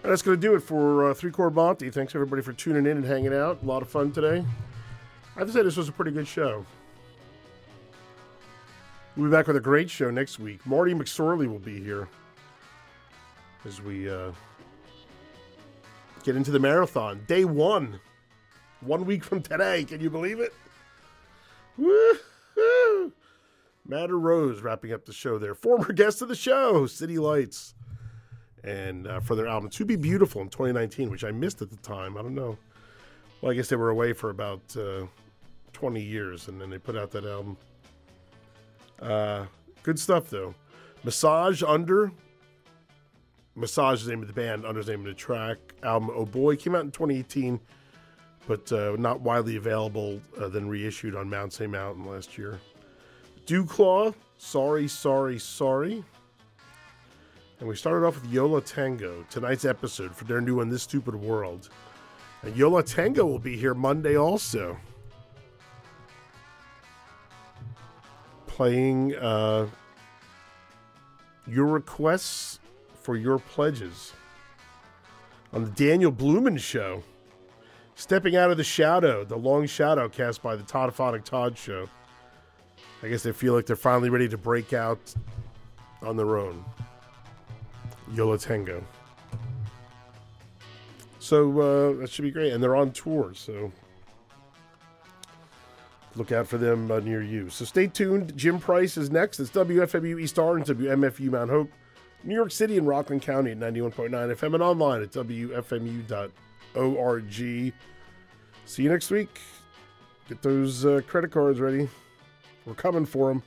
That's going to do it for Three Chord Monty. Thanks, everybody, for tuning in and hanging out. A lot of fun today. I have to say this was a pretty good show. We'll be back with a great show next week. Marty McSorley will be here as we get into the marathon. Day 1. 1 week from today. Can you believe it? Woo-hoo! Madder Rose wrapping up the show there. Former guest of the show, City Lights. And for their album To Be Beautiful in 2019, which I missed at the time. I don't know. Well, I guess they were away for about 20 years, and then they put out that album. Good stuff, though. Massage is the name of the band, Under's the name of the track. Album Oh Boy came out in 2018, but not widely available, then reissued on Mount St. Mountain last year. Dewclaw, Sorry, Sorry, Sorry. And we started off with Yo La Tengo, tonight's episode for their new one, This Stupid World. And Yo La Tengo will be here Monday also. Playing your requests for your pledges on the Daniel Blumen Show. Stepping out of the shadow, the long shadow cast by the Toddophonic Todd Show. I guess they feel like they're finally ready to break out on their own. Yo La Tengo. So that should be great. And they're on tour, so look out for them near you. So stay tuned. Jim Price is next. It's WFMU East Orange, WMFU Mount Hope, New York City and Rockland County at 91.9 FM and online at WFMU.org. See you next week. Get those credit cards ready. We're coming for them.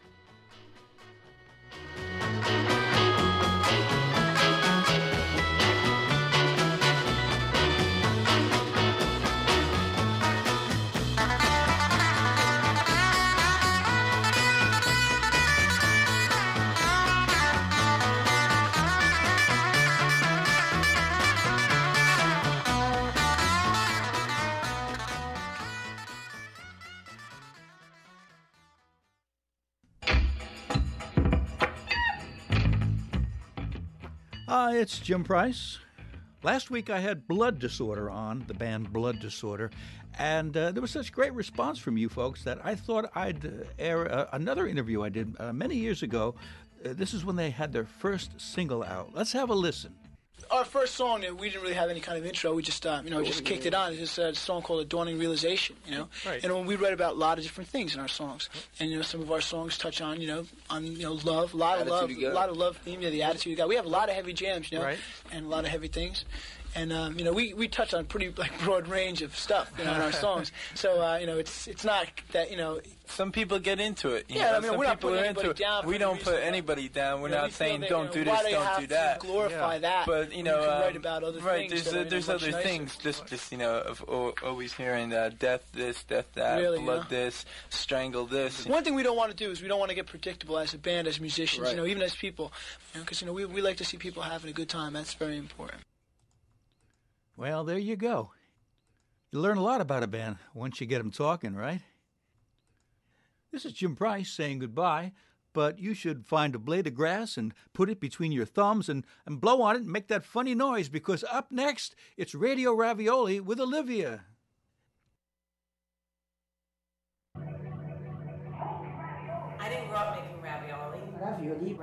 It's Jim Price. Last week I had Blood Disorder on, the band Blood Disorder, and there was such great response from you folks that I thought I'd air another interview I did many years ago. This is when they had their first single out. Let's have a listen. Our first song, we didn't really have any kind of intro. We just, just kicked it on. It's just a song called "A Dawning Realization," Right. And when we write about a lot of different things in our songs, and some of our songs touch on, love, a lot of love theme, the attitude you got. We have a lot of heavy jams, right. And a lot of heavy things. And we touch on a pretty broad range of stuff, in our songs. So it's not that some people get into it. We're not putting anybody down. We don't put anybody down. We're not saying don't do this, don't do that. Glorify that. But you can write about other things. There's other things. Just of always hearing death this, death that, really, blood this, strangle this. One thing we don't want to do is we don't want to get predictable as a band, as musicians. Right. Even as people, because we like to see people having a good time. That's very important. Well, there you go. You learn a lot about a band once you get them talking, right? This is Jim Price saying goodbye, but you should find a blade of grass and put it between your thumbs and blow on it and make that funny noise, because up next, it's Radio Ravioli with Olivia. I didn't grow up making ravioli. Ravioli.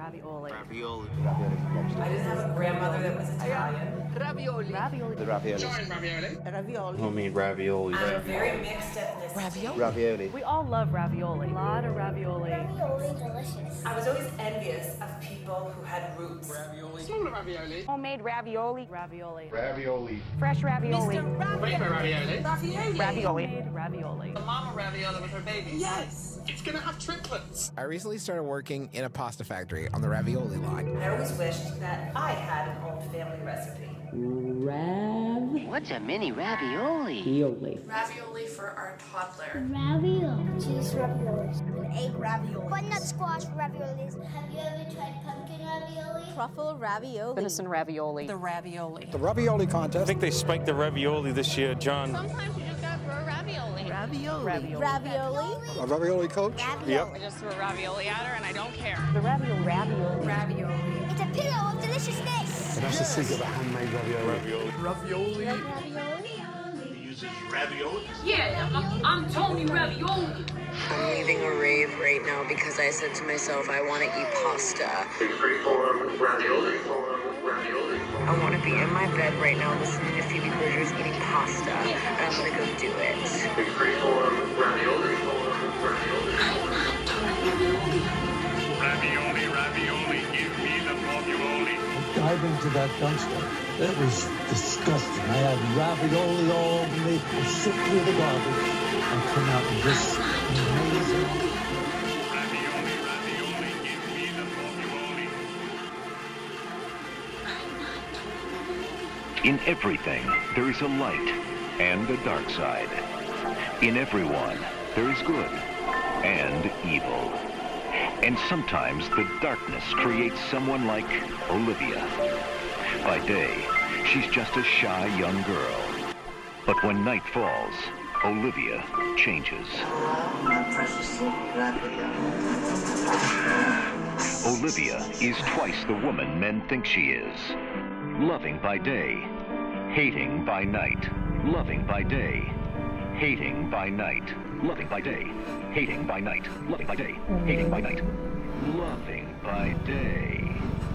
I didn't have a grandmother that was Italian. Ravioli. The ravioli. Ravioli. Homemade ravioli. I'm a very mixed ethnicity. Ravioli. We all love ravioli. A lot of ravioli. Ravioli delicious. I was always envious of people who had roots. Ravioli. Small ravioli. Homemade ravioli. Ravioli. Ravioli. Fresh ravioli. Paper ravioli. Ravioli. Ravioli. The mama ravioli with her baby. Yes. It's gonna have triplets. I recently started working in a pasta factory on the ravioli line. I always wished that I had an old family recipe. What's a mini ravioli? Ravioli for our toddler. Ravioli. Cheese raviolis. An egg ravioli. Butternut squash raviolis. Have you ever tried pumpkin ravioli? Truffle ravioli. Venison ravioli. The ravioli. The ravioli contest. I think they spiked the ravioli this year, John. Sometimes you just gotta throw ravioli. Ravioli. Ravioli. A ravioli coach? Ravioli. Yep. I just threw ravioli at her and I don't care. The ravioli. Ravioli. It's a pillow of deliciousness. That's the secret of a handmade ravioli. Ravioli. He uses ravioli? Yeah, I'm Tony Ravioli. I'm leaving a rave right now because I said to myself, I want to eat pasta. Freeform ravioli. I want to be in my bed right now listening to Phoebe Bridgers eating pasta, and I'm going to go do it. Freeform ravioli. Ravioli, give me the ravioli. Dive into that dumpster. It was disgusting. I had ravioli all over me. I sift through the garbage and come out with this amazing. Ravioli, give me the ravioli. In everything, there is a light and a dark side. In everyone, there is good and evil. And sometimes the darkness creates someone like Olivia. By day, she's just a shy young girl. But when night falls, Olivia changes. Olivia is twice the woman men think she is. Loving by day, hating by night. Loving by day, hating by night. Loving by day, hating by night. Loving by day, hating by night. Loving by day,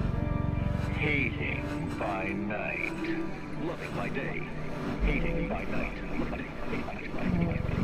hating by night. Loving by day, hating by night. Loving by day, hating by night.